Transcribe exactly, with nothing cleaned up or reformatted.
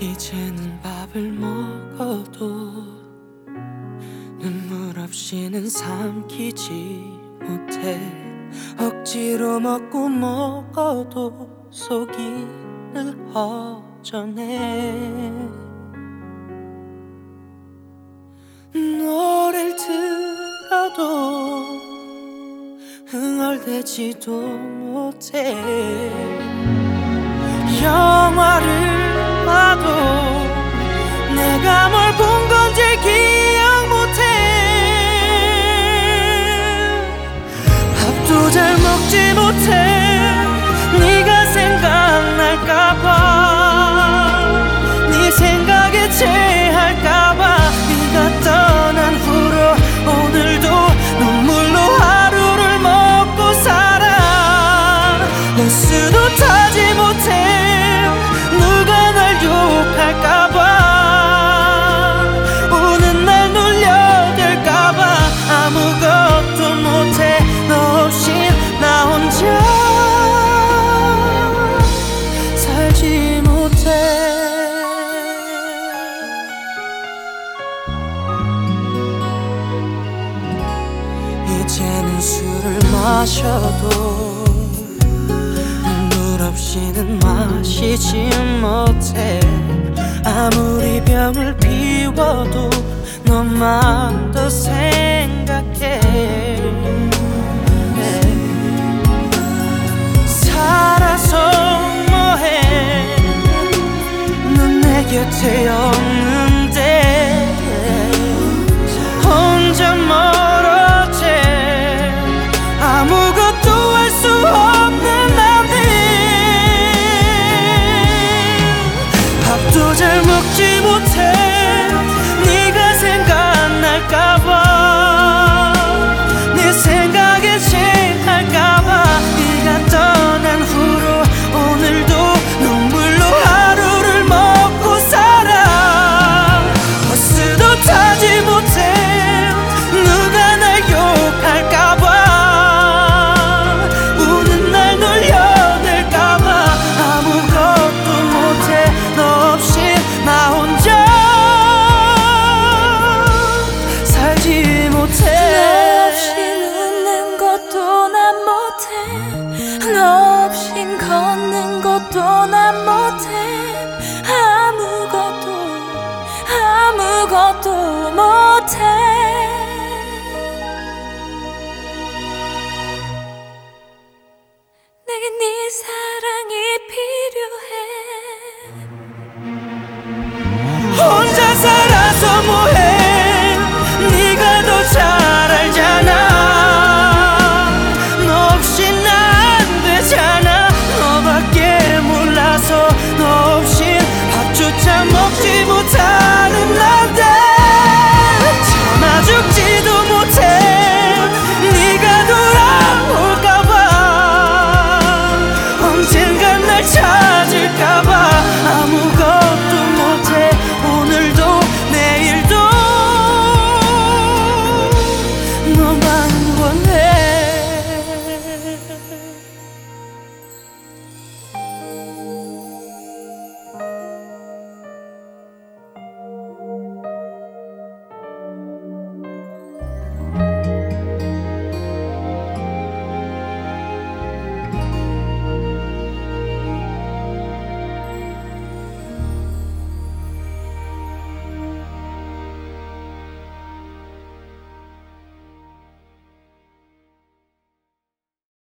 이제는 밥을 먹어도 눈물 없이는 삼키지 못해. 억지로 먹고 먹어도 속이 늘 허전해. 노래를 들어도 흥얼대지도 못해. 영화를 봐도 내가 뭘 본 건지 기억 못해. 밥도 잘 먹지 못해. 네가 생각날까봐, 네 생각에 체할까봐. 네가 떠난 후로 오늘도 눈물로 하루를 먹고 살아. 버스도 타지 못해. 누가 날 욕할까봐, 오는 날 놀려댈까봐. 아무것도 못해. 너 없이 나 혼자 살지 못해. 이제는 술을 마셔도 눈물 없이는 마시지 못해. 아무리 병을 비워도 너만 더 생각해. 살아서 뭐해. 넌 내 곁에 없는데 혼자 멀어져. 아무것도 할 수 없는 나인데. 밥도 잘 먹지 못해. 네가 생각날까봐, 네 생각에 체할까봐. 네가 떠난 후로 오늘도 눈물로 하루를 먹고 살아. 버스도 타지 못해. 누가 날 욕할까봐, 우는 날 놀려댈까봐. 아무것도 못해. 너 없이 나 혼자 살지 못해. 너 없이 웃는 것도 난 못해. 너 없인 걷는 것도 난 못해. 아무것도 아무것도 못해. 내게 네 사랑이 필요해. 혼자 살아서 뭐해. 네가 더 잘 알잖아. 너 없이 난 안 되잖아. 너밖에 몰라서. 너 없인 밥조차 먹지 못하는 난데. 참아 죽지도 못해. 네가 돌아올까봐, 언젠간 날 찾을까봐.